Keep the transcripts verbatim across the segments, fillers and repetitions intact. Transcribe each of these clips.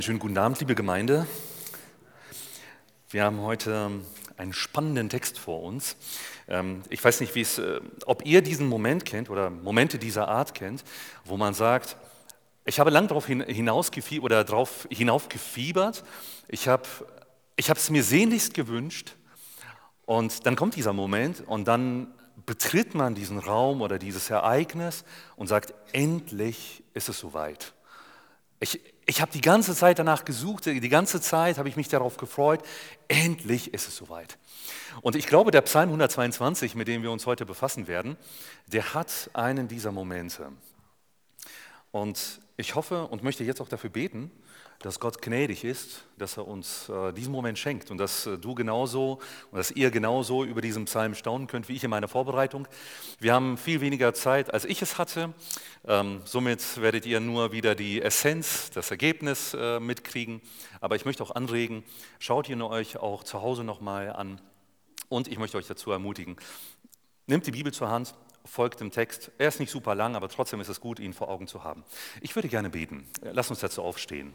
Schönen guten Abend, liebe Gemeinde. Wir haben heute einen spannenden Text vor uns. Ähm, Ich weiß nicht, wie es, äh, ob ihr diesen Moment kennt oder Momente dieser Art kennt, wo man sagt, ich habe lang darauf hinausgefiebert oder darauf hinaufgefiebert, ich habe ich habe es mir sehnlichst gewünscht und dann kommt dieser Moment und dann betritt man diesen Raum oder dieses Ereignis und sagt, endlich ist es soweit. Ich, ich habe die ganze Zeit danach gesucht, die ganze Zeit habe ich mich darauf gefreut, endlich ist es soweit. Und ich glaube, der Psalm hundertzweiundzwanzig, mit dem wir uns heute befassen werden, der hat einen dieser Momente. Und ich hoffe und möchte jetzt auch dafür beten, dass Gott gnädig ist, dass er uns äh, diesen Moment schenkt und dass äh, du genauso und dass ihr genauso über diesen Psalm staunen könnt, wie ich in meiner Vorbereitung. Wir haben viel weniger Zeit, als ich es hatte. Ähm, somit werdet ihr nur wieder die Essenz, das Ergebnis äh, mitkriegen. Aber ich möchte auch anregen, schaut ihn euch auch zu Hause nochmal an. Und ich möchte euch dazu ermutigen, nehmt die Bibel zur Hand, folgt dem Text. Er ist nicht super lang, aber trotzdem ist es gut, ihn vor Augen zu haben. Ich würde gerne beten. Lass uns dazu aufstehen.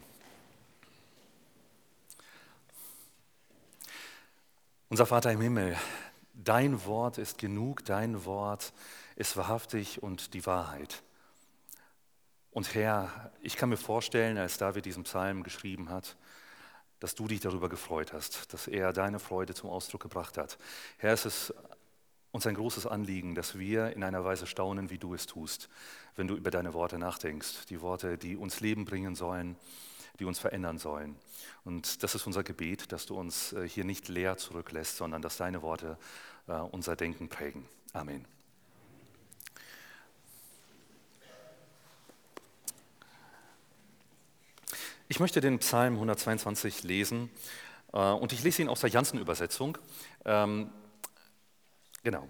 Unser Vater im Himmel, dein Wort ist genug, dein Wort ist wahrhaftig und die Wahrheit. Und Herr, ich kann mir vorstellen, als David diesen Psalm geschrieben hat, dass du dich darüber gefreut hast, dass er deine Freude zum Ausdruck gebracht hat. Herr, es ist uns ein großes Anliegen, dass wir in einer Weise staunen, wie du es tust, wenn du über deine Worte nachdenkst. Die Worte, die uns Leben bringen sollen, die uns verändern sollen. Und das ist unser Gebet, dass du uns hier nicht leer zurücklässt, sondern dass deine Worte unser Denken prägen. Amen. Ich möchte den Psalm hundertzweiundzwanzig lesen und ich lese ihn aus der Jansen-Übersetzung. Ähm, genau.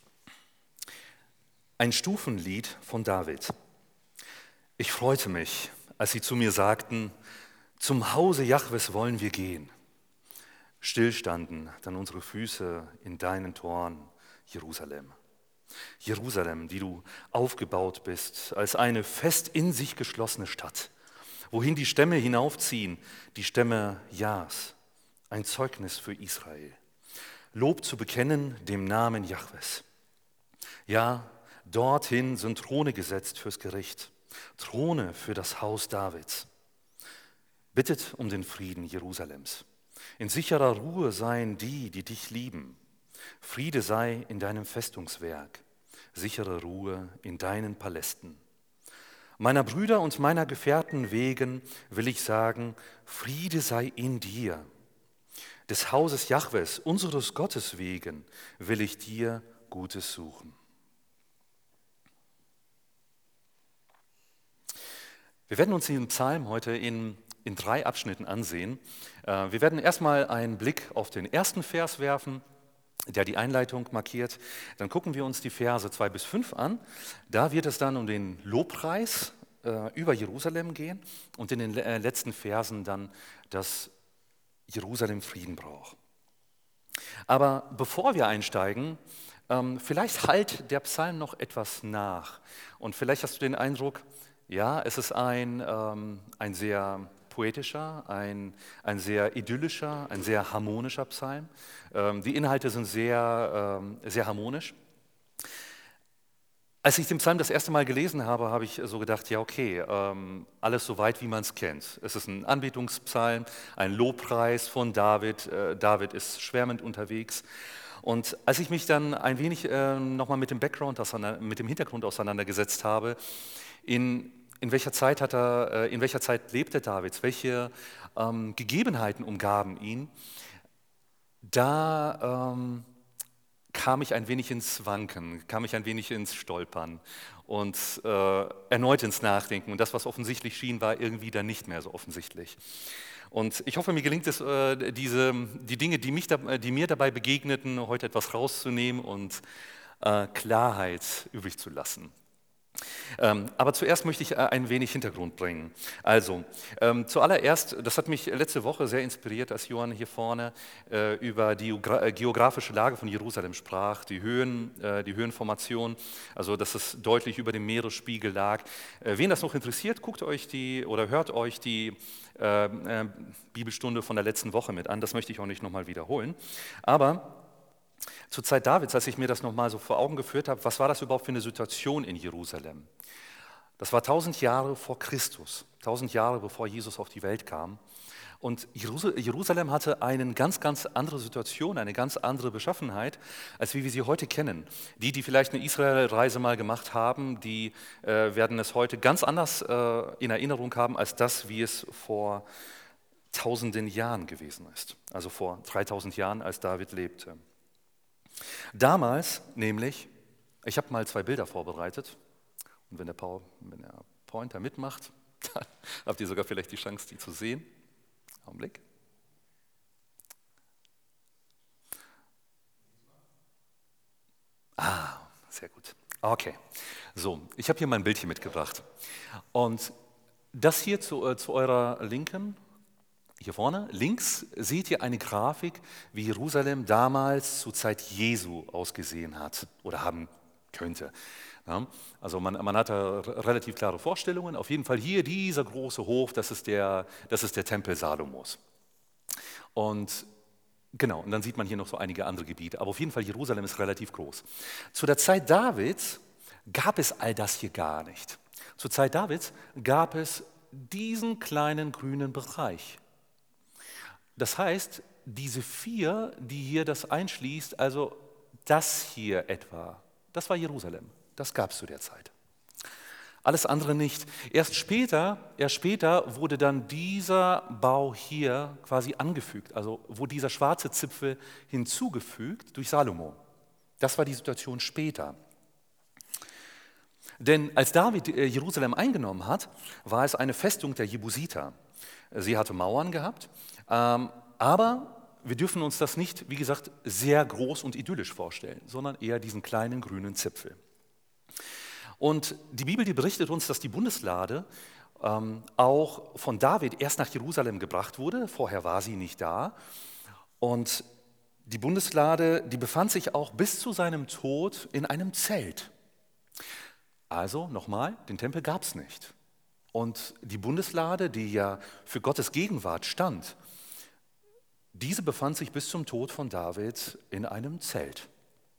Ein Stufenlied von David. Ich freute mich, als sie zu mir sagten, zum Hause Jahwes wollen wir gehen. Stillstanden dann unsere Füße in deinen Toren, Jerusalem. Jerusalem, die du aufgebaut bist, als eine fest in sich geschlossene Stadt, wohin die Stämme hinaufziehen, die Stämme Jahs, ein Zeugnis für Israel. Lob zu bekennen dem Namen Jahwes. Ja, dorthin sind Throne gesetzt fürs Gericht, Throne für das Haus Davids. Bittet um den Frieden Jerusalems. In sicherer Ruhe seien die, die dich lieben. Friede sei in deinem Festungswerk, sichere Ruhe in deinen Palästen. Meiner Brüder und meiner Gefährten wegen will ich sagen, Friede sei in dir. Des Hauses Jahwes, unseres Gottes wegen, will ich dir Gutes suchen. Wir werden uns den Psalm heute in in drei Abschnitten ansehen. Wir werden erstmal einen Blick auf den ersten Vers werfen, der die Einleitung markiert. Dann gucken wir uns die Verse zwei bis fünf an. Da wird es dann um den Lobpreis über Jerusalem gehen und in den letzten Versen dann, dass Jerusalem Frieden braucht. Aber bevor wir einsteigen, vielleicht halt der Psalm noch etwas nach. Und vielleicht hast du den Eindruck, ja, es ist ein, ein sehr poetischer, ein, ein sehr idyllischer, ein sehr harmonischer Psalm. Ähm, die Inhalte sind sehr, ähm, sehr harmonisch. Als ich den Psalm das erste Mal gelesen habe, habe ich so gedacht, ja okay, ähm, alles so weit, wie man es kennt. Es ist ein Anbetungspsalm, ein Lobpreis von David. Äh, David ist schwärmend unterwegs. Und als ich mich dann ein wenig äh, nochmal mit dem Background, mit dem Hintergrund auseinandergesetzt habe, in In welcher Zeit hat er, in welcher Zeit lebte David? Welche ähm, Gegebenheiten umgaben ihn? Da ähm, kam ich ein wenig ins Wanken, kam ich ein wenig ins Stolpern und äh, erneut ins Nachdenken. Und das, was offensichtlich schien, war irgendwie dann nicht mehr so offensichtlich. Und ich hoffe, mir gelingt es, äh, diese, die Dinge, die, mich da, die mir dabei begegneten, heute etwas rauszunehmen und äh, Klarheit übrig zu lassen. Ähm, aber zuerst möchte ich äh, ein wenig Hintergrund bringen. Also, ähm, zuallererst, das hat mich letzte Woche sehr inspiriert, als Johann hier vorne äh, über die geogra- äh, geografische Lage von Jerusalem sprach, die Höhen, äh, die Höhenformation, also dass es deutlich über dem Meeresspiegel lag. Äh, wen das noch interessiert, guckt euch die oder hört euch die äh, äh, Bibelstunde von der letzten Woche mit an. Das möchte ich auch nicht nochmal wiederholen. Aber zur Zeit Davids, als ich mir das nochmal so vor Augen geführt habe, was war das überhaupt für eine Situation in Jerusalem? Das war tausend Jahre vor Christus, tausend Jahre bevor Jesus auf die Welt kam. Und Jerus- Jerusalem hatte eine ganz, ganz andere Situation, eine ganz andere Beschaffenheit, als wie wir sie heute kennen. Die, die vielleicht eine Israelreise mal gemacht haben, die äh, werden es heute ganz anders äh, in Erinnerung haben, als das, wie es vor tausenden Jahren gewesen ist. Also vor dreitausend Jahren, als David lebte. Damals nämlich, ich habe mal zwei Bilder vorbereitet, und wenn der, Power, wenn der Pointer mitmacht, dann habt ihr sogar vielleicht die Chance, die zu sehen. Augenblick. Ah, sehr gut. Okay, so, ich habe hier mein Bildchen mitgebracht. Und das hier zu, äh, zu eurer Linken, hier vorne, links seht ihr eine Grafik, wie Jerusalem damals zur Zeit Jesu ausgesehen hat oder haben könnte. Ja, also man, man hat da r- relativ klare Vorstellungen. Auf jeden Fall hier dieser große Hof, das ist der, das ist der Tempel Salomos. Und genau, und dann sieht man hier noch so einige andere Gebiete. Aber auf jeden Fall Jerusalem ist relativ groß. Zu der Zeit Davids gab es all das hier gar nicht. Zur Zeit Davids gab es diesen kleinen grünen Bereich. Das heißt, diese vier, die hier das einschließt, also das hier etwa, das war Jerusalem. Das gab es zu der Zeit. Alles andere nicht. Erst später, erst später wurde dann dieser Bau hier quasi angefügt, also wurde dieser schwarze Zipfel hinzugefügt durch Salomo. Das war die Situation später. Denn als David äh, Jerusalem eingenommen hat, war es eine Festung der Jebusiter. Sie hatte Mauern gehabt, ähm, aber wir dürfen uns das nicht, wie gesagt, sehr groß und idyllisch vorstellen, sondern eher diesen kleinen grünen Zipfel. Und die Bibel, die berichtet uns, dass die Bundeslade ähm, auch von David erst nach Jerusalem gebracht wurde. Vorher war sie nicht da. Und die Bundeslade, die befand sich auch bis zu seinem Tod in einem Zelt. Also nochmal, den Tempel gab es nicht. Und die Bundeslade, die ja für Gottes Gegenwart stand, diese befand sich bis zum Tod von David in einem Zelt.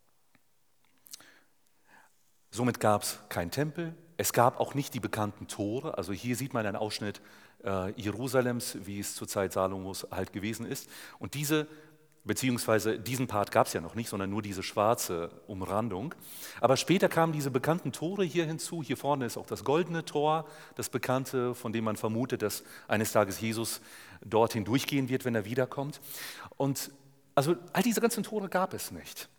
Somit gab es keinen Tempel, es gab auch nicht die bekannten Tore. Also hier sieht man einen Ausschnitt äh, Jerusalems, wie es zur Zeit Salomos halt gewesen ist. Und diese, beziehungsweise diesen Part gab es ja noch nicht, sondern nur diese schwarze Umrandung. Aber später kamen diese bekannten Tore hier hinzu. Hier vorne ist auch das goldene Tor, das bekannte, von dem man vermutet, dass eines Tages Jesus dorthin durchgehen wird, wenn er wiederkommt. Und also all diese ganzen Tore gab es nicht.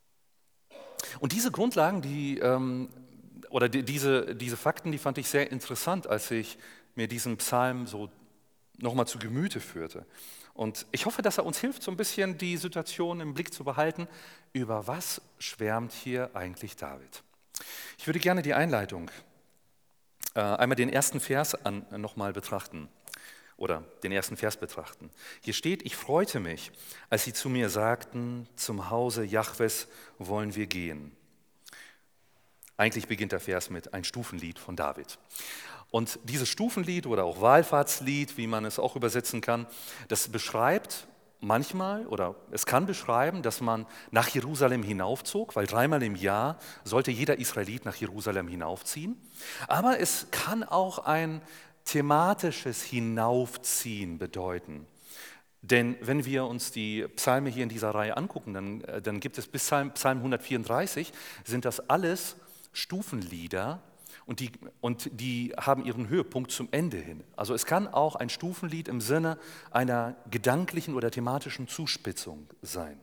Und diese Grundlagen, die, ähm, oder die, diese, diese Fakten, die fand ich sehr interessant, als ich mir diesen Psalm so nochmal zu Gemüte führte. Und ich hoffe, dass er uns hilft, so ein bisschen die Situation im Blick zu behalten, über was schwärmt hier eigentlich David. Ich würde gerne die Einleitung, äh, einmal den ersten Vers an, nochmal betrachten. Oder den ersten Vers betrachten. Hier steht, ich freute mich, als sie zu mir sagten, zum Hause Jahwes wollen wir gehen. Eigentlich beginnt der Vers mit ein Stufenlied von David. Und dieses Stufenlied oder auch Wallfahrtslied, wie man es auch übersetzen kann, das beschreibt manchmal oder es kann beschreiben, dass man nach Jerusalem hinaufzog, weil dreimal im Jahr sollte jeder Israelit nach Jerusalem hinaufziehen. Aber es kann auch ein thematisches Hinaufziehen bedeuten. Denn wenn wir uns die Psalme hier in dieser Reihe angucken, dann, dann gibt es bis Psalm, Psalm hundertvierunddreißig, sind das alles Stufenlieder und die, und die haben ihren Höhepunkt zum Ende hin. Also es kann auch ein Stufenlied im Sinne einer gedanklichen oder thematischen Zuspitzung sein.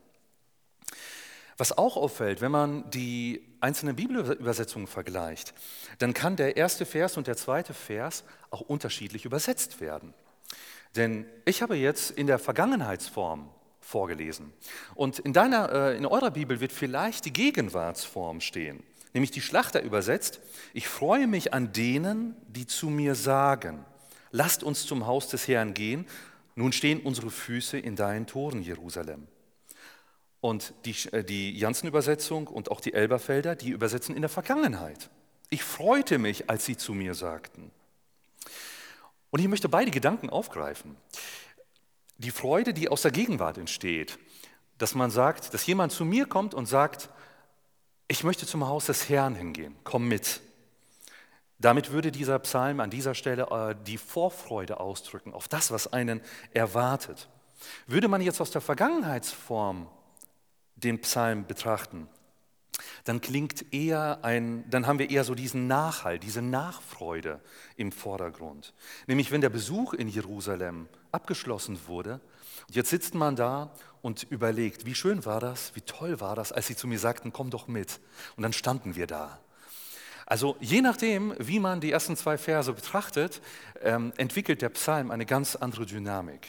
Was auch auffällt, wenn man die einzelnen Bibelübersetzungen vergleicht, dann kann der erste Vers und der zweite Vers auch unterschiedlich übersetzt werden. Denn ich habe jetzt in der Vergangenheitsform vorgelesen und in, deiner, äh, in eurer Bibel wird vielleicht die Gegenwartsform stehen, Nämlich die Schlachter übersetzt: Ich freue mich an denen, die zu mir sagen, lasst uns zum Haus des Herrn gehen, nun stehen unsere Füße in deinen Toren, Jerusalem. Und die, die Jansen-Übersetzung und auch die Elberfelder, die übersetzen in der Vergangenheit. Ich freute mich, als sie zu mir sagten. Und ich möchte beide Gedanken aufgreifen. Die Freude, die aus der Gegenwart entsteht, dass man sagt, dass jemand zu mir kommt und sagt, ich möchte zum Haus des Herrn hingehen, komm mit. Damit würde dieser Psalm an dieser Stelle äh, die Vorfreude ausdrücken auf das, was einen erwartet. Würde man jetzt aus der Vergangenheitsform den Psalm betrachten, dann klingt eher ein, dann haben wir eher so diesen Nachhall, diese Nachfreude im Vordergrund. Nämlich wenn der Besuch in Jerusalem abgeschlossen wurde, und jetzt sitzt man da und überlegt, wie schön war das, wie toll war das, als sie zu mir sagten, komm doch mit. Und dann standen wir da. Also je nachdem, wie man die ersten zwei Verse betrachtet, ähm, entwickelt der Psalm eine ganz andere Dynamik.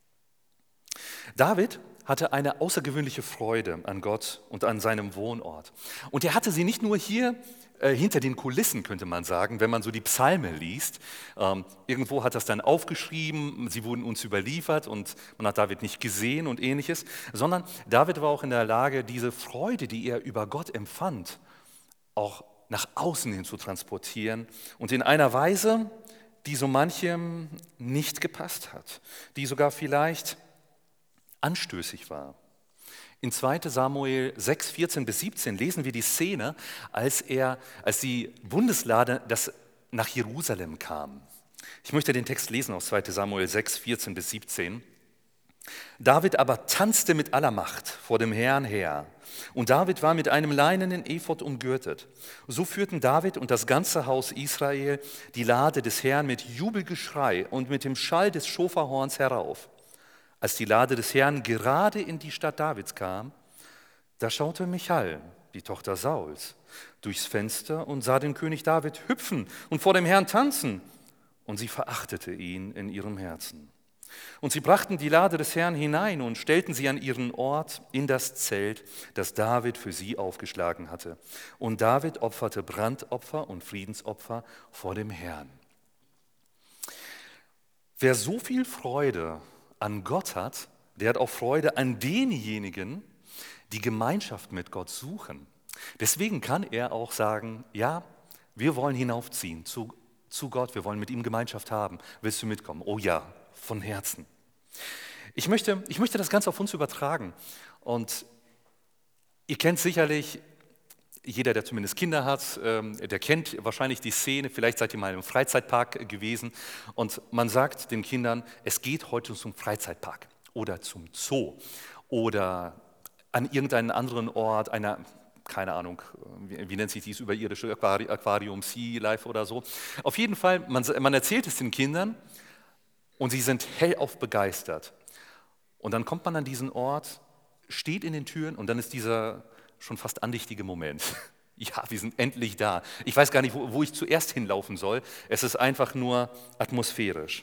David hatte eine außergewöhnliche Freude an Gott und an seinem Wohnort. Und er hatte sie nicht nur hier äh, hinter den Kulissen, könnte man sagen, wenn man so die Psalme liest. Ähm, irgendwo hat das dann aufgeschrieben, sie wurden uns überliefert und man hat David nicht gesehen und ähnliches, sondern David war auch in der Lage, diese Freude, die er über Gott empfand, auch nach außen hin zu transportieren und in einer Weise, die so manchem nicht gepasst hat, die sogar vielleicht anstößig war. In zweiter Samuel sechs, vierzehn bis siebzehn lesen wir die Szene, als, er, als die Bundeslade das nach Jerusalem kam. Ich möchte den Text lesen aus zweiter Samuel sechs, vierzehn bis siebzehn. David aber tanzte mit aller Macht vor dem Herrn her. Und David war mit einem leinenen Ephod umgürtet. So führten David und das ganze Haus Israel die Lade des Herrn mit Jubelgeschrei und mit dem Schall des Schofarhorns herauf. Als die Lade des Herrn gerade in die Stadt Davids kam, da schaute Michal, die Tochter Sauls, durchs Fenster und sah den König David hüpfen und vor dem Herrn tanzen. Und sie verachtete ihn in ihrem Herzen. Und sie brachten die Lade des Herrn hinein und stellten sie an ihren Ort in das Zelt, das David für sie aufgeschlagen hatte. Und David opferte Brandopfer und Friedensopfer vor dem Herrn. Wer so viel Freude an Gott hat, der hat auch Freude an denjenigen, die Gemeinschaft mit Gott suchen. Deswegen kann er auch sagen, ja, wir wollen hinaufziehen zu, zu Gott, wir wollen mit ihm Gemeinschaft haben. Willst du mitkommen? Oh ja, von Herzen. Ich möchte, ich möchte das Ganze auf uns übertragen. Und ihr kennt sicherlich, jeder, der zumindest Kinder hat, der kennt wahrscheinlich die Szene, vielleicht seid ihr mal im Freizeitpark gewesen und man sagt den Kindern, es geht heute zum Freizeitpark oder zum Zoo oder an irgendeinen anderen Ort, einer, keine Ahnung, wie, wie nennt sich dieses überirdische Aquarium, Sea Life oder so. Auf jeden Fall, man, man erzählt es den Kindern und sie sind hellauf begeistert. Und dann kommt man an diesen Ort, steht in den Türen und dann ist dieser schon fast andächtige Moment. Ja, wir sind endlich da. Ich weiß gar nicht, wo, wo ich zuerst hinlaufen soll. Es ist einfach nur atmosphärisch.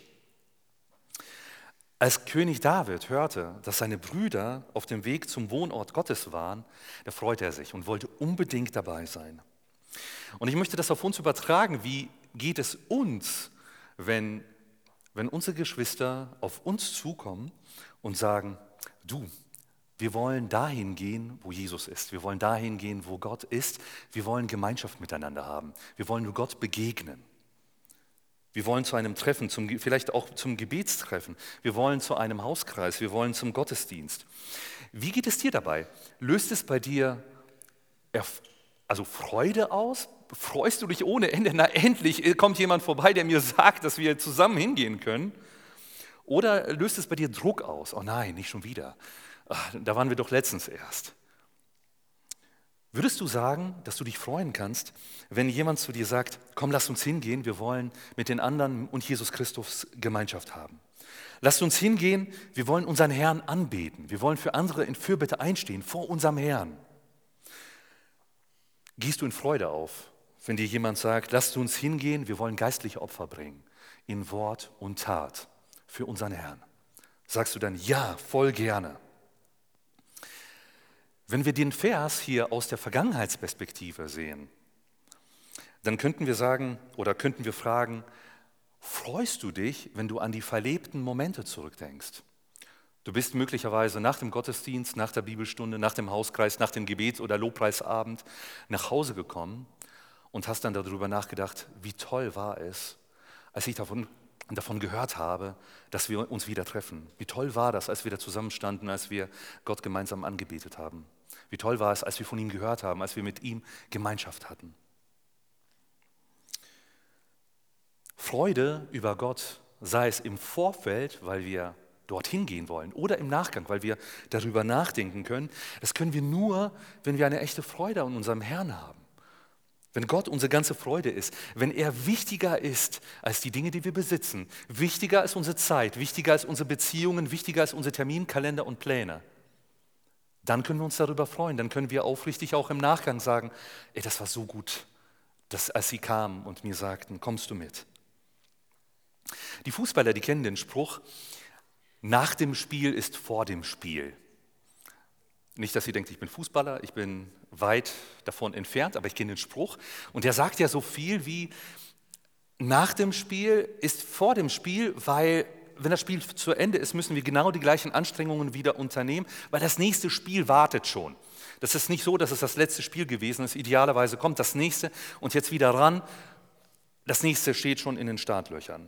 Als König David hörte, dass seine Brüder auf dem Weg zum Wohnort Gottes waren, da freute er sich und wollte unbedingt dabei sein. Und ich möchte das auf uns übertragen. Wie geht es uns, wenn, wenn unsere Geschwister auf uns zukommen und sagen, du, wir wollen dahin gehen, wo Jesus ist. Wir wollen dahin gehen, wo Gott ist. Wir wollen Gemeinschaft miteinander haben. Wir wollen Gott begegnen. Wir wollen zu einem Treffen, zum, vielleicht auch zum Gebetstreffen. Wir wollen zu einem Hauskreis. Wir wollen zum Gottesdienst. Wie geht es dir dabei? Löst es bei dir also Freude aus? Freust du dich ohne Ende? Na, endlich kommt jemand vorbei, der mir sagt, dass wir zusammen hingehen können. Oder löst es bei dir Druck aus? Oh nein, nicht schon wieder. Ach, da waren wir doch letztens erst. Würdest du sagen, dass du dich freuen kannst, wenn jemand zu dir sagt, komm, lass uns hingehen, wir wollen mit den anderen und Jesus Christus Gemeinschaft haben. Lasst uns hingehen, wir wollen unseren Herrn anbeten, wir wollen für andere in Fürbitte einstehen, vor unserem Herrn. Gehst du in Freude auf, wenn dir jemand sagt, lasst uns hingehen, wir wollen geistliche Opfer bringen, in Wort und Tat, für unseren Herrn? Sagst du dann, ja, voll gerne. Wenn wir den Vers hier aus der Vergangenheitsperspektive sehen, dann könnten wir sagen oder könnten wir fragen, freust du dich, wenn du an die verlebten Momente zurückdenkst? Du bist möglicherweise nach dem Gottesdienst, nach der Bibelstunde, nach dem Hauskreis, nach dem Gebets- oder Lobpreisabend nach Hause gekommen und hast dann darüber nachgedacht, wie toll war es, als ich davon, davon gehört habe, dass wir uns wieder treffen. Wie toll war das, als wir da zusammenstanden, als wir Gott gemeinsam angebetet haben. Wie toll war es, als wir von ihm gehört haben, als wir mit ihm Gemeinschaft hatten. Freude über Gott, sei es im Vorfeld, weil wir dorthin gehen wollen oder im Nachgang, weil wir darüber nachdenken können, das können wir nur, wenn wir eine echte Freude an unserem Herrn haben. Wenn Gott unsere ganze Freude ist, wenn er wichtiger ist als die Dinge, die wir besitzen, wichtiger als unsere Zeit, wichtiger als unsere Beziehungen, wichtiger als unsere Terminkalender und Pläne, dann können wir uns darüber freuen, dann können wir aufrichtig auch im Nachgang sagen, ey, das war so gut, dass, als sie kamen und mir sagten, kommst du mit? Die Fußballer, die kennen den Spruch, nach dem Spiel ist vor dem Spiel. Nicht, dass ihr denkt, ich bin Fußballer, ich bin weit davon entfernt, aber ich kenne den Spruch. Und der sagt ja so viel wie, nach dem Spiel ist vor dem Spiel, weil wenn das Spiel zu Ende ist, müssen wir genau die gleichen Anstrengungen wieder unternehmen, weil das nächste Spiel wartet schon. Das ist nicht so, dass es das letzte Spiel gewesen ist. Idealerweise kommt das nächste und jetzt wieder ran. Das nächste steht schon in den Startlöchern.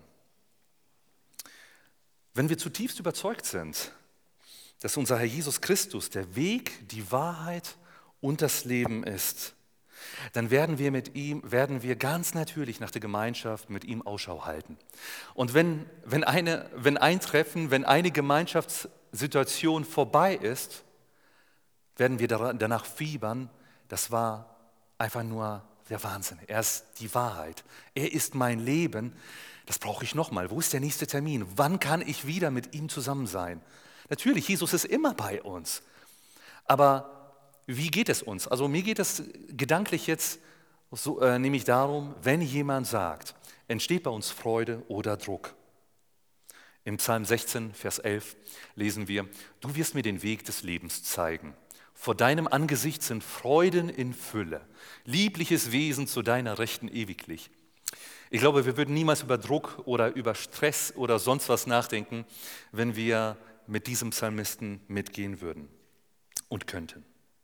Wenn wir zutiefst überzeugt sind, dass unser Herr Jesus Christus der Weg, die Wahrheit und das Leben ist, dann werden wir mit ihm, werden wir ganz natürlich nach der Gemeinschaft mit ihm Ausschau halten. Und wenn, wenn, eine, wenn ein Treffen, wenn eine Gemeinschaftssituation vorbei ist, werden wir danach fiebern, das war einfach nur der Wahnsinn. Er ist die Wahrheit. Er ist mein Leben. Das brauche ich nochmal. Wo ist der nächste Termin? Wann kann ich wieder mit ihm zusammen sein? Natürlich, Jesus ist immer bei uns. Aber wie geht es uns? Also mir geht es gedanklich jetzt so, äh, nämlich darum, wenn jemand sagt, entsteht bei uns Freude oder Druck. Im Psalm sechzehn, Vers elf lesen wir, du wirst mir den Weg des Lebens zeigen. Vor deinem Angesicht sind Freuden in Fülle, liebliches Wesen zu deiner Rechten ewiglich. Ich glaube, wir würden niemals über Druck oder über Stress oder sonst was nachdenken, wenn wir mit diesem Psalmisten mitgehen würden und könnten.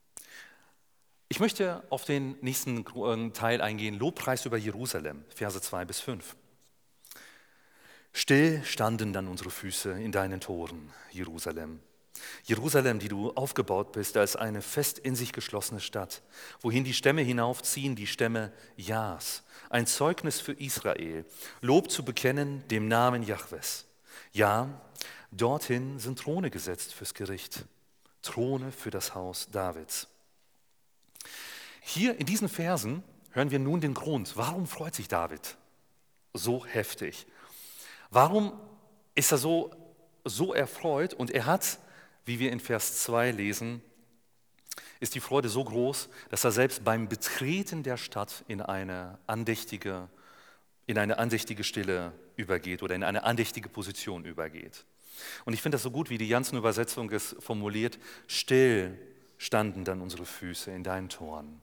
Ich möchte auf den nächsten Teil eingehen, Lobpreis über Jerusalem, Verse zwei bis fünf. Still standen dann unsere Füße in deinen Toren, Jerusalem. Jerusalem, die du aufgebaut bist als eine fest in sich geschlossene Stadt, wohin die Stämme hinaufziehen, die Stämme Jahs, ein Zeugnis für Israel, Lob zu bekennen dem Namen Jahwes. Ja, dorthin sind Throne gesetzt fürs Gericht, Throne für das Haus Davids. Hier in diesen Versen hören wir nun den Grund, warum freut sich David so heftig? Warum ist er so, so erfreut? Und er hat, wie wir in Vers zwei lesen, ist die Freude so groß, dass er selbst beim Betreten der Stadt in eine andächtige, in eine andächtige Stille übergeht oder in eine andächtige Position übergeht. Und ich finde das so gut, wie die Jansen-Übersetzung es formuliert, still standen dann unsere Füße in deinen Toren.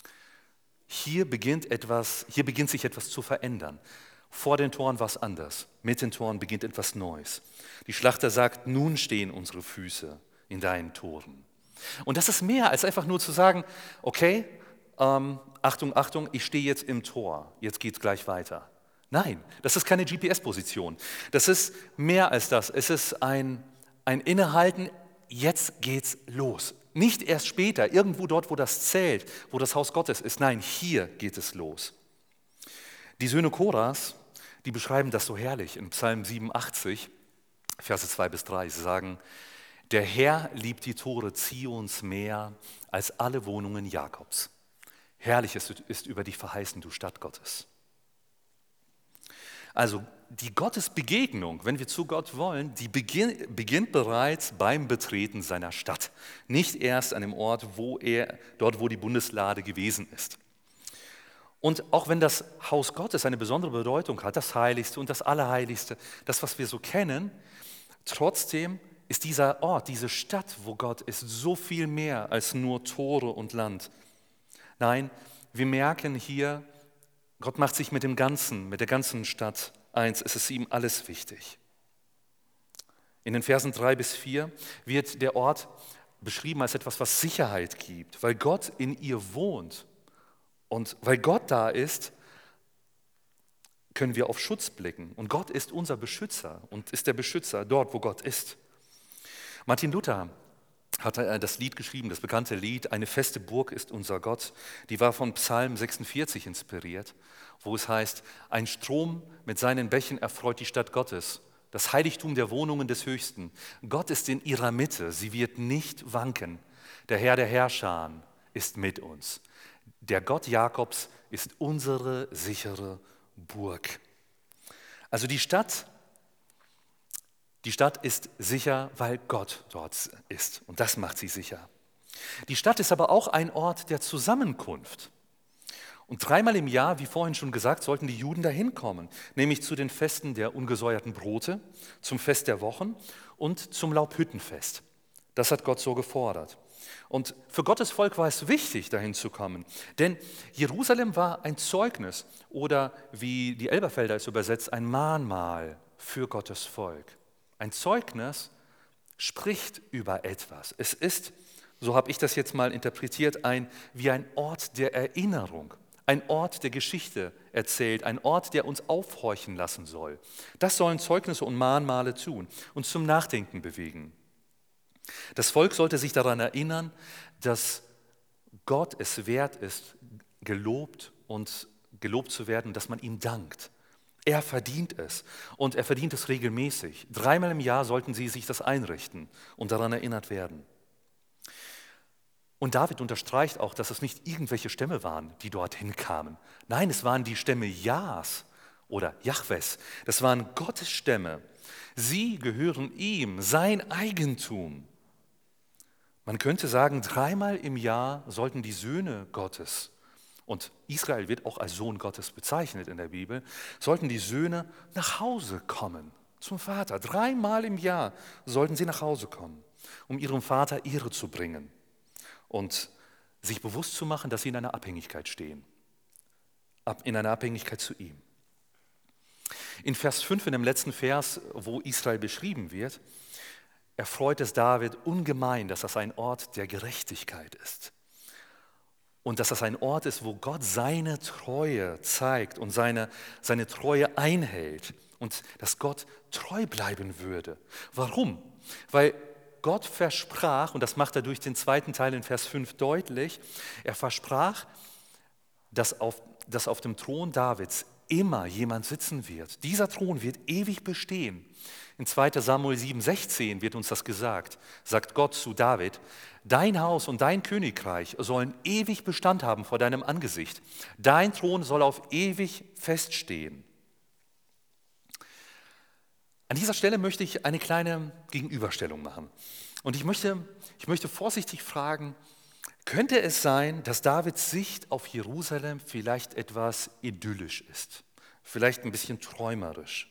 Hier beginnt etwas, hier beginnt sich etwas zu verändern. Vor den Toren war es anders, mit den Toren beginnt etwas Neues. Die Schlachter sagt, nun stehen unsere Füße in deinen Toren. Und das ist mehr als einfach nur zu sagen, okay, ähm, Achtung, Achtung, ich stehe jetzt im Tor, jetzt geht es gleich weiter. Nein, das ist keine G P S-Position. Das ist mehr als das. Es ist ein, ein Innehalten, jetzt geht's los. Nicht erst später, irgendwo dort, wo das Zelt, wo das Haus Gottes ist. Nein, hier geht es los. Die Söhne Koras, die beschreiben das so herrlich in Psalm siebenundachtzig, Verse zwei bis drei. Sie sagen, der Herr liebt die Tore Zions mehr als alle Wohnungen Jakobs. Herrlich ist, ist über dich verheißen, du Stadt Gottes. Also die Gottesbegegnung, wenn wir zu Gott wollen, die beginn, beginnt bereits beim Betreten seiner Stadt. Nicht erst an dem Ort, wo er, dort wo die Bundeslade gewesen ist. Und auch wenn das Haus Gottes eine besondere Bedeutung hat, das Heiligste und das Allerheiligste, das, was wir so kennen, trotzdem ist dieser Ort, diese Stadt, wo Gott ist, so viel mehr als nur Tore und Land. Nein, wir merken hier, Gott macht sich mit dem Ganzen, mit der ganzen Stadt eins. Es ist ihm alles wichtig. In den Versen drei bis vier wird der Ort beschrieben als etwas, was Sicherheit gibt, weil Gott in ihr wohnt. Und weil Gott da ist, können wir auf Schutz blicken. Und Gott ist unser Beschützer und ist der Beschützer dort, wo Gott ist. Martin Luther hat das Lied geschrieben, das bekannte Lied, Eine feste Burg ist unser Gott. Die war von Psalm sechsundvierzig inspiriert, wo es heißt, ein Strom mit seinen Bächen erfreut die Stadt Gottes, das Heiligtum der Wohnungen des Höchsten. Gott ist in ihrer Mitte, sie wird nicht wanken. Der Herr der Herrscher ist mit uns. Der Gott Jakobs ist unsere sichere Burg. Also die Stadt, die Stadt ist sicher, weil Gott dort ist. Und das macht sie sicher. Die Stadt ist aber auch ein Ort der Zusammenkunft. Und dreimal im Jahr, wie vorhin schon gesagt, sollten die Juden dahin kommen, nämlich zu den Festen der ungesäuerten Brote, zum Fest der Wochen und zum Laubhüttenfest. Das hat Gott so gefordert. Und für Gottes Volk war es wichtig, dahin zu kommen, denn Jerusalem war ein Zeugnis oder wie die Elberfelder es übersetzt, ein Mahnmal für Gottes Volk. Ein Zeugnis spricht über etwas. Es ist, so habe ich das jetzt mal interpretiert, ein, wie ein Ort der Erinnerung. Ein Ort der Geschichte erzählt, ein Ort, der uns aufhorchen lassen soll. Das sollen Zeugnisse und Mahnmale tun, uns zum Nachdenken bewegen. Das Volk sollte sich daran erinnern, dass Gott es wert ist, gelobt und gelobt zu werden, dass man ihm dankt. Er verdient es und er verdient es regelmäßig. Dreimal im Jahr sollten sie sich das einrichten und daran erinnert werden. Und David unterstreicht auch, dass es nicht irgendwelche Stämme waren, die dorthin kamen. Nein, es waren die Stämme Jahs oder Jahwes. Das waren Gottes Stämme. Sie gehören ihm, sein Eigentum. Man könnte sagen, dreimal im Jahr sollten die Söhne Gottes, und Israel wird auch als Sohn Gottes bezeichnet in der Bibel, sollten die Söhne nach Hause kommen, zum Vater. Dreimal im Jahr sollten sie nach Hause kommen, um ihrem Vater Ehre zu bringen und sich bewusst zu machen, dass sie in einer Abhängigkeit stehen, in einer Abhängigkeit zu ihm. In Vers fünf, in dem letzten Vers, wo Israel beschrieben wird, erfreut es David ungemein, dass das ein Ort der Gerechtigkeit ist. Und dass das ein Ort ist, wo Gott seine Treue zeigt und seine, seine Treue einhält. Und dass Gott treu bleiben würde. Warum? Weil Gott versprach, und das macht er durch den zweiten Teil in Vers fünf deutlich, er versprach, dass auf, dass auf dem Thron Davids immer jemand sitzen wird. Dieser Thron wird ewig bestehen. In zweiter Samuel sieben sechzehn wird uns das gesagt, sagt Gott zu David, dein Haus und dein Königreich sollen ewig Bestand haben vor deinem Angesicht. Dein Thron soll auf ewig feststehen. An dieser Stelle möchte ich eine kleine Gegenüberstellung machen. Und ich möchte, ich möchte vorsichtig fragen, könnte es sein, dass Davids Sicht auf Jerusalem vielleicht etwas idyllisch ist, vielleicht ein bisschen träumerisch?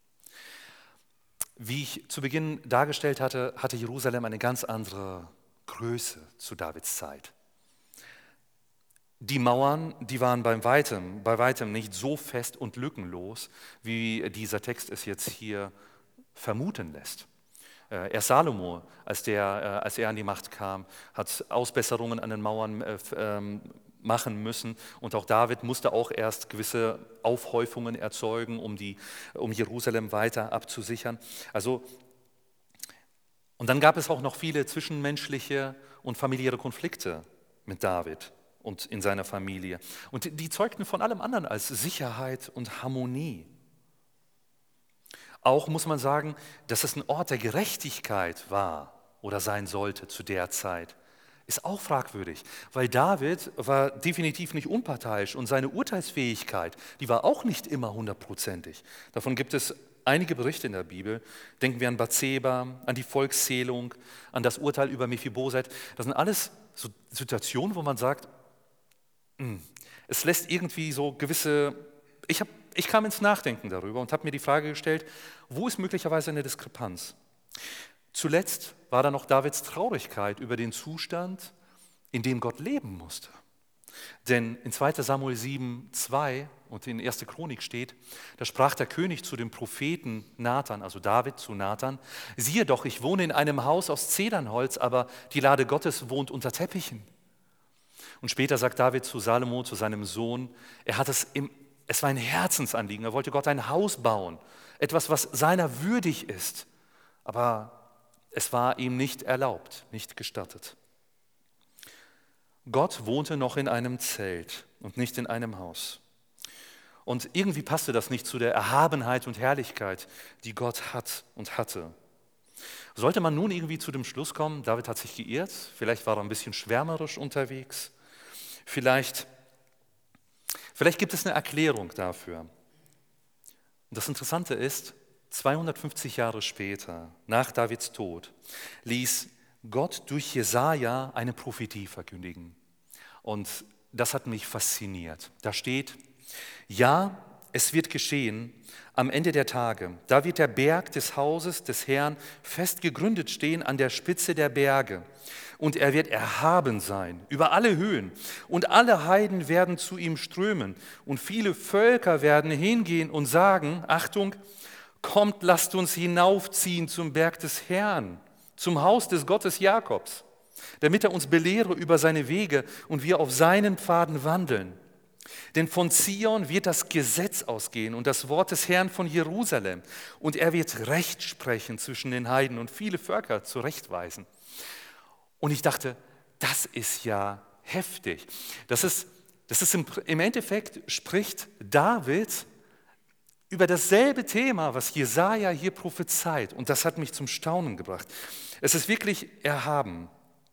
Wie ich zu Beginn dargestellt hatte, hatte Jerusalem eine ganz andere Größe zu Davids Zeit. Die Mauern, die waren bei weitem, bei weitem nicht so fest und lückenlos, wie dieser Text es jetzt hier vermuten lässt. Erst Salomo, als, der, als er an die Macht kam, hat Ausbesserungen an den Mauern machen müssen. Und auch David musste auch erst gewisse Aufhäufungen erzeugen, um, die, um Jerusalem weiter abzusichern. Also, und dann gab es auch noch viele zwischenmenschliche und familiäre Konflikte mit David und in seiner Familie. Und die zeugten von allem anderen als Sicherheit und Harmonie. Auch muss man sagen, dass es ein Ort der Gerechtigkeit war oder sein sollte zu der Zeit, ist auch fragwürdig, weil David war definitiv nicht unparteiisch und seine Urteilsfähigkeit, die war auch nicht immer hundertprozentig. Davon gibt es einige Berichte in der Bibel. Denken wir an Bathseba, an die Volkszählung, an das Urteil über Mephibosheth. Das sind alles so Situationen, wo man sagt, es lässt irgendwie so gewisse, ich, hab, ich kam ins Nachdenken darüber und habe mir die Frage gestellt, wo ist möglicherweise eine Diskrepanz? Zuletzt war da noch Davids Traurigkeit über den Zustand, in dem Gott leben musste. Denn in zweiter Samuel sieben, zwei und in erster Chronik steht, da sprach der König zu dem Propheten Nathan, also David zu Nathan, siehe doch, ich wohne in einem Haus aus Zedernholz, aber die Lade Gottes wohnt unter Teppichen. Und später sagt David zu Salomo, zu seinem Sohn, er hat es im, es war ein Herzensanliegen, er wollte Gott ein Haus bauen, etwas, was seiner würdig ist, aber es war ihm nicht erlaubt, nicht gestattet. Gott wohnte noch in einem Zelt und nicht in einem Haus. Und irgendwie passte das nicht zu der Erhabenheit und Herrlichkeit, die Gott hat und hatte. Sollte man nun irgendwie zu dem Schluss kommen, David hat sich geirrt, vielleicht war er ein bisschen schwärmerisch unterwegs, vielleicht, vielleicht gibt es eine Erklärung dafür. Und das Interessante ist, zweihundertfünfzig Jahre später, nach Davids Tod, ließ Gott durch Jesaja eine Prophetie verkündigen. Und das hat mich fasziniert. Da steht, ja, es wird geschehen am Ende der Tage. Da wird der Berg des Hauses des Herrn fest gegründet stehen an der Spitze der Berge. Und er wird erhaben sein über alle Höhen. Und alle Heiden werden zu ihm strömen. Und viele Völker werden hingehen und sagen, Achtung, kommt, lasst uns hinaufziehen zum Berg des Herrn, zum Haus des Gottes Jakobs, damit er uns belehre über seine Wege und wir auf seinen Pfaden wandeln. Denn von Zion wird das Gesetz ausgehen und das Wort des Herrn von Jerusalem. Und er wird Recht sprechen zwischen den Heiden und viele Völker zurechtweisen. Und ich dachte, das ist ja heftig. Das ist, das ist im, im Endeffekt spricht David über dasselbe Thema, was Jesaja hier prophezeit. Und das hat mich zum Staunen gebracht. Es ist wirklich erhaben.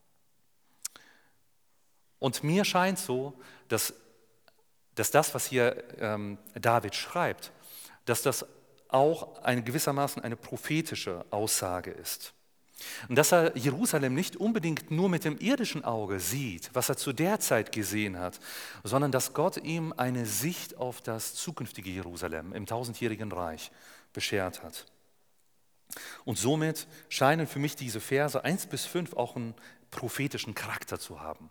Und mir scheint so, dass, dass das, was hier ähm, David schreibt, dass das auch ein, gewissermaßen eine prophetische Aussage ist. Und dass er Jerusalem nicht unbedingt nur mit dem irdischen Auge sieht, was er zu der Zeit gesehen hat, sondern dass Gott ihm eine Sicht auf das zukünftige Jerusalem im tausendjährigen Reich beschert hat. Und somit scheinen für mich diese Verse eins bis fünf auch einen prophetischen Charakter zu haben.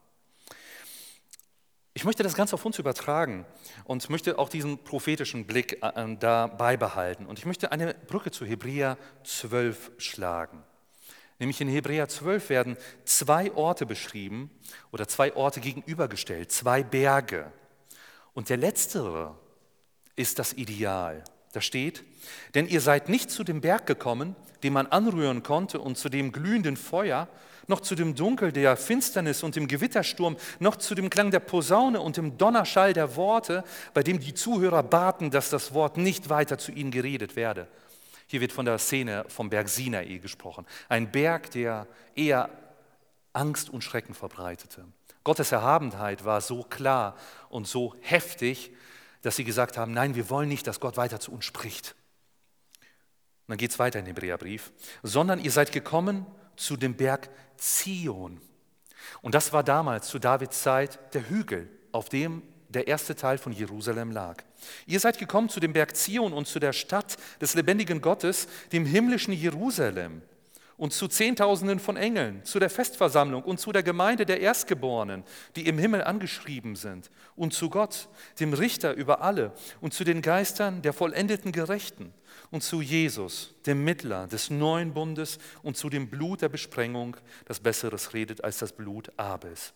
Ich möchte das Ganze auf uns übertragen und möchte auch diesen prophetischen Blick da beibehalten. Und ich möchte eine Brücke zu Hebräer zwölf schlagen. Nämlich in Hebräer zwölf werden zwei Orte beschrieben oder zwei Orte gegenübergestellt, zwei Berge. Und der letztere ist das Ideal. Da steht, denn ihr seid nicht zu dem Berg gekommen, den man anrühren konnte und zu dem glühenden Feuer, noch zu dem Dunkel der Finsternis und dem Gewittersturm, noch zu dem Klang der Posaune und dem Donnerschall der Worte, bei dem die Zuhörer baten, dass das Wort nicht weiter zu ihnen geredet werde. Hier wird von der Szene vom Berg Sinai gesprochen. Ein Berg, der eher Angst und Schrecken verbreitete. Gottes Erhabenheit war so klar und so heftig, dass sie gesagt haben, nein, wir wollen nicht, dass Gott weiter zu uns spricht. Und dann geht es weiter in den Hebräerbrief. Sondern ihr seid gekommen zu dem Berg Zion. Und das war damals zu Davids Zeit der Hügel, auf dem der erste Teil von Jerusalem lag. Ihr seid gekommen zu dem Berg Zion und zu der Stadt des lebendigen Gottes, dem himmlischen Jerusalem und zu Zehntausenden von Engeln, zu der Festversammlung und zu der Gemeinde der Erstgeborenen, die im Himmel angeschrieben sind, und zu Gott, dem Richter über alle, und zu den Geistern der vollendeten Gerechten und zu Jesus, dem Mittler des neuen Bundes, und zu dem Blut der Besprengung, das Besseres redet als das Blut Abels.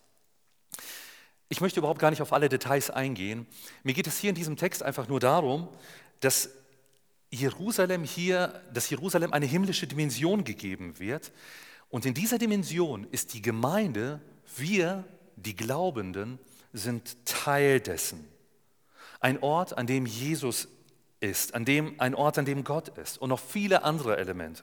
Ich möchte überhaupt gar nicht auf alle Details eingehen. Mir geht es hier in diesem Text einfach nur darum, dass Jerusalem hier, dass Jerusalem eine himmlische Dimension gegeben wird. Und in dieser Dimension ist die Gemeinde, wir, die Glaubenden, sind Teil dessen. Ein Ort, an dem Jesus ist, an dem, ein Ort, an dem Gott ist und noch viele andere Elemente.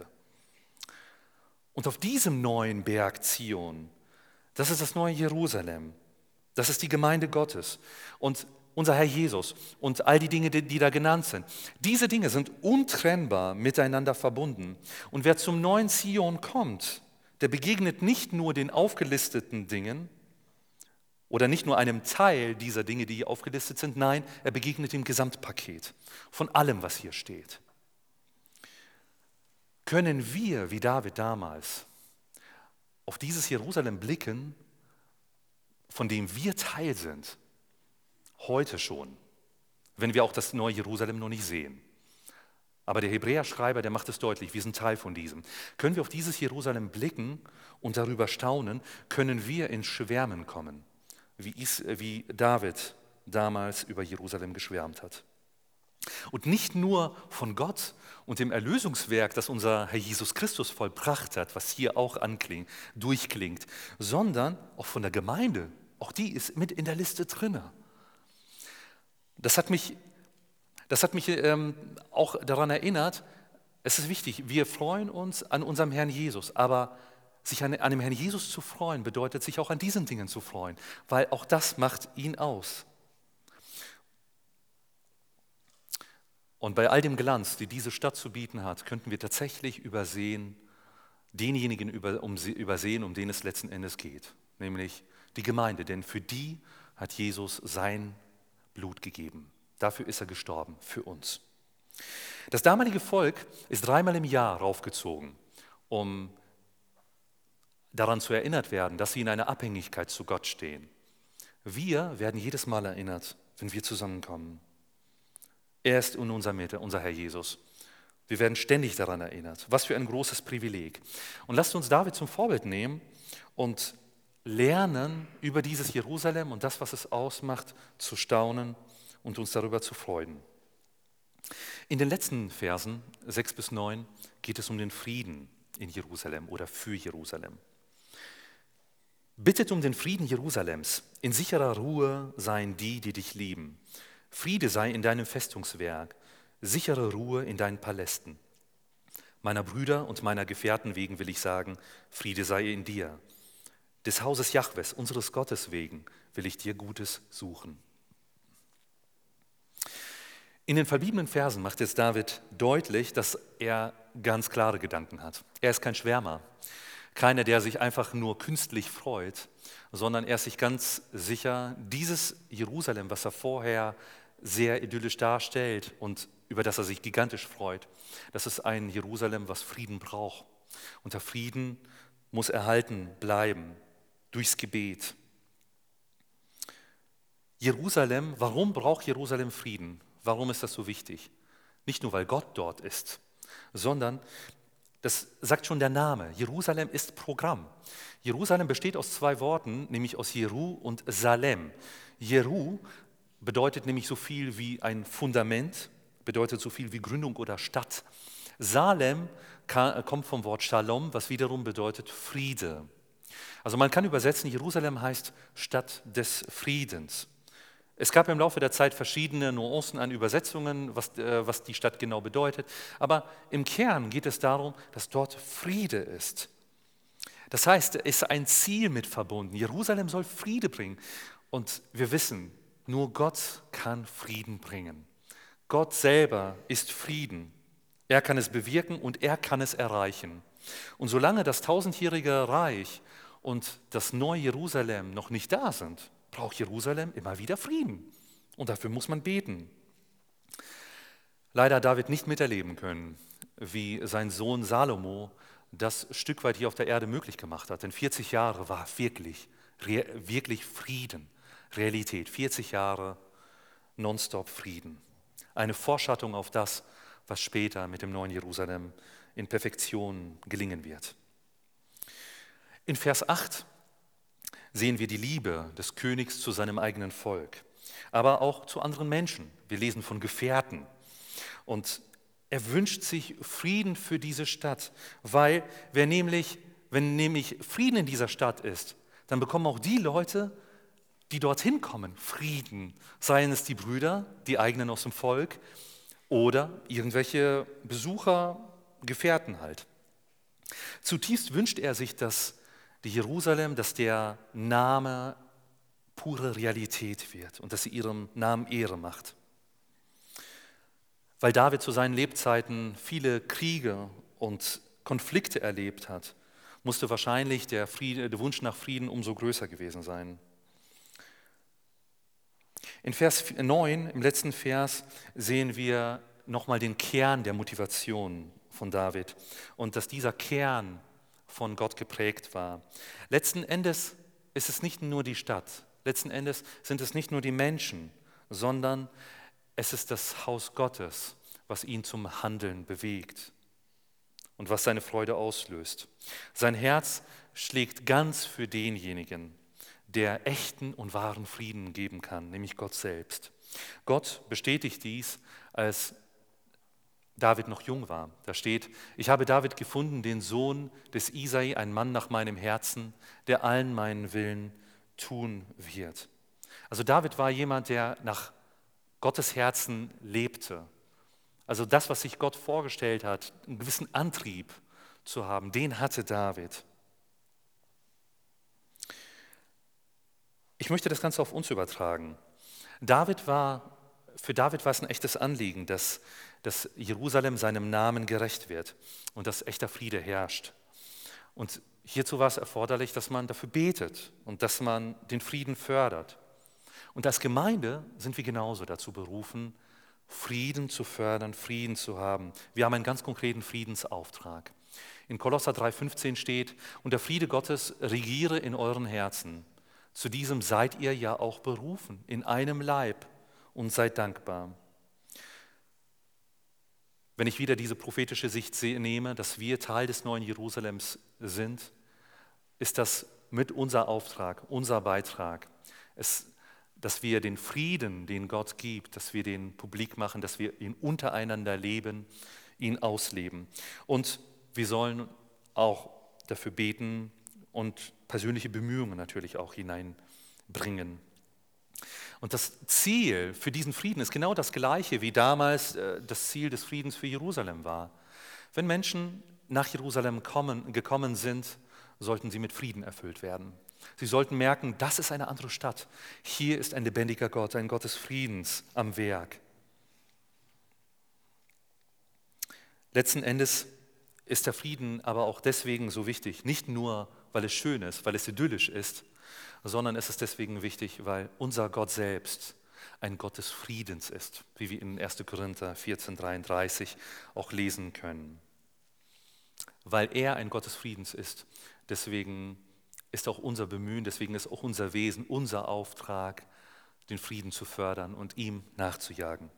Und auf diesem neuen Berg Zion, das ist das neue Jerusalem, das ist die Gemeinde Gottes und unser Herr Jesus und all die Dinge, die, die da genannt sind. Diese Dinge sind untrennbar miteinander verbunden. Und wer zum neuen Zion kommt, der begegnet nicht nur den aufgelisteten Dingen oder nicht nur einem Teil dieser Dinge, die hier aufgelistet sind, nein, er begegnet dem Gesamtpaket von allem, was hier steht. Können wir, wie David damals, auf dieses Jerusalem blicken von dem wir Teil sind, heute schon, wenn wir auch das neue Jerusalem noch nicht sehen. Aber der Hebräerschreiber, der macht es deutlich, wir sind Teil von diesem. Können wir auf dieses Jerusalem blicken und darüber staunen, können wir ins Schwärmen kommen, wie, Is, wie David damals über Jerusalem geschwärmt hat. Und nicht nur von Gott und dem Erlösungswerk, das unser Herr Jesus Christus vollbracht hat, was hier auch anklingt, durchklingt, sondern auch von der Gemeinde. Auch die ist mit in der Liste drin. Das hat mich, das hat mich ähm, auch daran erinnert, es ist wichtig, wir freuen uns an unserem Herrn Jesus, aber sich an, an dem Herrn Jesus zu freuen, bedeutet sich auch an diesen Dingen zu freuen, weil auch das macht ihn aus. Und bei all dem Glanz, die diese Stadt zu bieten hat, könnten wir tatsächlich übersehen, denjenigen über, um, übersehen, um den es letzten Endes geht, nämlich die Gemeinde, denn für die hat Jesus sein Blut gegeben. Dafür ist er gestorben, für uns. Das damalige Volk ist dreimal im Jahr raufgezogen, um daran zu erinnert werden, dass sie in einer Abhängigkeit zu Gott stehen. Wir werden jedes Mal erinnert, wenn wir zusammenkommen. Er ist in unserer Mitte, unser Herr Jesus. Wir werden ständig daran erinnert. Was für ein großes Privileg. Und lasst uns David zum Vorbild nehmen und lernen, über dieses Jerusalem und das, was es ausmacht, zu staunen und uns darüber zu freuen. In den letzten Versen, sechs bis neun, geht es um den Frieden in Jerusalem oder für Jerusalem. Bittet um den Frieden Jerusalems. In sicherer Ruhe seien die, die dich lieben. Friede sei in deinem Festungswerk, sichere Ruhe in deinen Palästen. Meiner Brüder und meiner Gefährten wegen will ich sagen, Friede sei in dir. Des Hauses Jahwes, unseres Gottes wegen, will ich dir Gutes suchen. In den verbliebenen Versen macht jetzt David deutlich, dass er ganz klare Gedanken hat. Er ist kein Schwärmer, keiner, der sich einfach nur künstlich freut, sondern er ist sich ganz sicher, dieses Jerusalem, was er vorher sehr idyllisch darstellt und über das er sich gigantisch freut, das ist ein Jerusalem, was Frieden braucht. Und der Frieden muss erhalten bleiben durchs Gebet. Jerusalem, warum braucht Jerusalem Frieden? Warum ist das so wichtig? Nicht nur, weil Gott dort ist, sondern, das sagt schon der Name, Jerusalem ist Programm. Jerusalem besteht aus zwei Worten, nämlich aus Jeru und Salem. Jeru bedeutet nämlich so viel wie ein Fundament, bedeutet so viel wie Gründung oder Stadt. Salem kann, kommt vom Wort Shalom, was wiederum bedeutet Friede. Also man kann übersetzen, Jerusalem heißt Stadt des Friedens. Es gab im Laufe der Zeit verschiedene Nuancen an Übersetzungen, was, äh, was die Stadt genau bedeutet. Aber im Kern geht es darum, dass dort Friede ist. Das heißt, es ist ein Ziel mit verbunden. Jerusalem soll Friede bringen. Und wir wissen, nur Gott kann Frieden bringen. Gott selber ist Frieden. Er kann es bewirken und er kann es erreichen. Und solange das tausendjährige Reich und das neue Jerusalem noch nicht da sind, braucht Jerusalem immer wieder Frieden. Und dafür muss man beten. Leider hat David nicht miterleben können, wie sein Sohn Salomo das Stück weit hier auf der Erde möglich gemacht hat. Denn vierzig Jahre war wirklich, wirklich Frieden, Realität. vierzig Jahre nonstop Frieden. Eine Vorschattung auf das, was später mit dem neuen Jerusalem in Perfektion gelingen wird. In Vers acht sehen wir die Liebe des Königs zu seinem eigenen Volk, aber auch zu anderen Menschen. Wir lesen von Gefährten. Und er wünscht sich Frieden für diese Stadt, weil wer nämlich, wenn nämlich Frieden in dieser Stadt ist, dann bekommen auch die Leute, die dorthin kommen, Frieden. Seien es die Brüder, die eigenen aus dem Volk oder irgendwelche Besucher, Gefährten halt. Zutiefst wünscht er sich, dass die Jerusalem, dass der Name pure Realität wird und dass sie ihrem Namen Ehre macht. Weil David zu seinen Lebzeiten viele Kriege und Konflikte erlebt hat, musste wahrscheinlich der, Friede, der Wunsch nach Frieden umso größer gewesen sein. In Vers neun, im letzten Vers, sehen wir nochmal den Kern der Motivation von David und dass dieser Kern von Gott geprägt war. Letzten Endes ist es nicht nur die Stadt, letzten Endes sind es nicht nur die Menschen, sondern es ist das Haus Gottes, was ihn zum Handeln bewegt und was seine Freude auslöst. Sein Herz schlägt ganz für denjenigen, der echten und wahren Frieden geben kann, nämlich Gott selbst. Gott bestätigt dies, als David noch jung war. Da steht, ich habe David gefunden, den Sohn des Isai, ein Mann nach meinem Herzen, der allen meinen Willen tun wird. Also David war jemand, der nach Gottes Herzen lebte. Also das, was sich Gott vorgestellt hat, einen gewissen Antrieb zu haben, den hatte David. Ich möchte das Ganze auf uns übertragen. David war, für David war es ein echtes Anliegen, dass, dass Jerusalem seinem Namen gerecht wird und dass echter Friede herrscht. Und hierzu war es erforderlich, dass man dafür betet und dass man den Frieden fördert. Und als Gemeinde sind wir genauso dazu berufen, Frieden zu fördern, Frieden zu haben. Wir haben einen ganz konkreten Friedensauftrag. In Kolosser drei fünfzehn steht, und der Friede Gottes regiere in euren Herzen. Zu diesem seid ihr ja auch berufen, in einem Leib, und seid dankbar. Wenn ich wieder diese prophetische Sicht nehme, dass wir Teil des neuen Jerusalems sind, ist das mit unser Auftrag, unser Beitrag, es, dass wir den Frieden, den Gott gibt, dass wir den publik machen, dass wir ihn untereinander leben, ihn ausleben. Und wir sollen auch dafür beten und persönliche Bemühungen natürlich auch hineinbringen. Und das Ziel für diesen Frieden ist genau das gleiche, wie damals äh, das Ziel des Friedens für Jerusalem war. Wenn Menschen nach Jerusalem kommen, gekommen sind, sollten sie mit Frieden erfüllt werden. Sie sollten merken, das ist eine andere Stadt. Hier ist ein lebendiger Gott, ein Gott des Friedens am Werk. Letzten Endes ist der Frieden aber auch deswegen so wichtig, nicht nur, weil es schön ist, weil es idyllisch ist, sondern es ist deswegen wichtig, weil unser Gott selbst ein Gott des Friedens ist, wie wir in erster Korinther vierzehn dreiunddreißig auch lesen können. Weil er ein Gott des Friedens ist, deswegen ist auch unser Bemühen, deswegen ist auch unser Wesen, unser Auftrag, den Frieden zu fördern und ihm nachzujagen.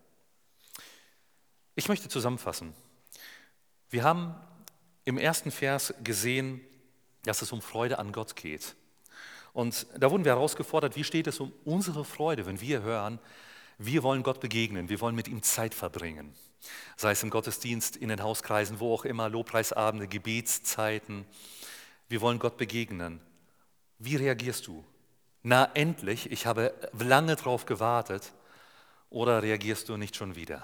Ich möchte zusammenfassen. Wir haben im ersten Vers gesehen, dass es um Freude an Gott geht. Und da wurden wir herausgefordert, wie steht es um unsere Freude, wenn wir hören, wir wollen Gott begegnen, wir wollen mit ihm Zeit verbringen. Sei es im Gottesdienst, in den Hauskreisen, wo auch immer, Lobpreisabende, Gebetszeiten. Wir wollen Gott begegnen. Wie reagierst du? Na endlich, ich habe lange drauf gewartet. Oder reagierst du nicht schon wieder?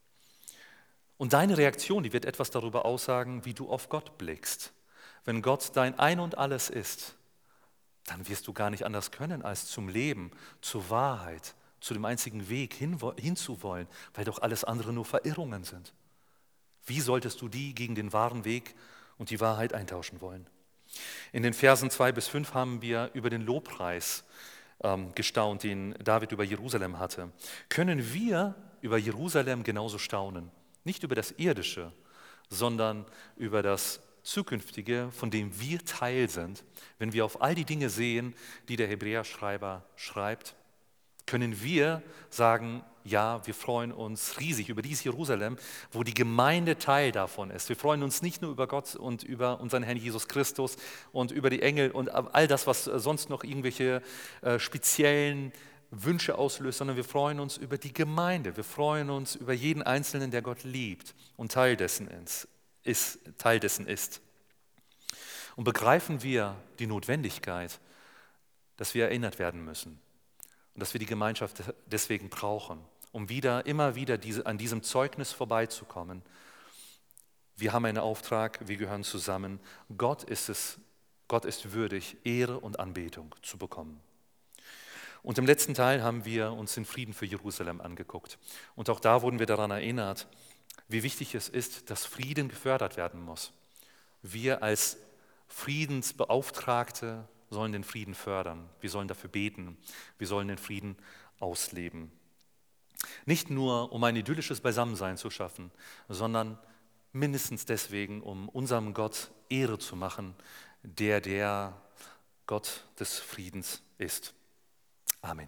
Und deine Reaktion, die wird etwas darüber aussagen, wie du auf Gott blickst. Wenn Gott dein Ein und Alles ist, dann wirst du gar nicht anders können, als zum Leben, zur Wahrheit, zu dem einzigen Weg hin, hinzuwollen, weil doch alles andere nur Verirrungen sind. Wie solltest du die gegen den wahren Weg und die Wahrheit eintauschen wollen? In den Versen zwei bis fünf haben wir über den Lobpreis ähm, gestaunt, den David über Jerusalem hatte. Können wir über Jerusalem genauso staunen? Nicht über das Irdische, sondern über das Zukünftige, von dem wir Teil sind. Wenn wir auf all die Dinge sehen, die der Hebräerschreiber schreibt, können wir sagen, ja, wir freuen uns riesig über dieses Jerusalem, wo die Gemeinde Teil davon ist. Wir freuen uns nicht nur über Gott und über unseren Herrn Jesus Christus und über die Engel und all das, was sonst noch irgendwelche äh, speziellen Wünsche auslöst, sondern wir freuen uns über die Gemeinde. Wir freuen uns über jeden Einzelnen, der Gott liebt und Teil dessen ist. Ist, Teil dessen ist. Und begreifen wir die Notwendigkeit, dass wir erinnert werden müssen und dass wir die Gemeinschaft deswegen brauchen, um wieder, immer wieder diese, an diesem Zeugnis vorbeizukommen. Wir haben einen Auftrag, wir gehören zusammen. Gott ist es, Gott ist würdig, Ehre und Anbetung zu bekommen. Und im letzten Teil haben wir uns den Frieden für Jerusalem angeguckt. Und auch da wurden wir daran erinnert, wie wichtig es ist, dass Frieden gefördert werden muss. Wir als Friedensbeauftragte sollen den Frieden fördern. Wir sollen dafür beten. Wir sollen den Frieden ausleben. Nicht nur, um ein idyllisches Beisammensein zu schaffen, sondern mindestens deswegen, um unserem Gott Ehre zu machen, der der Gott des Friedens ist. Amen.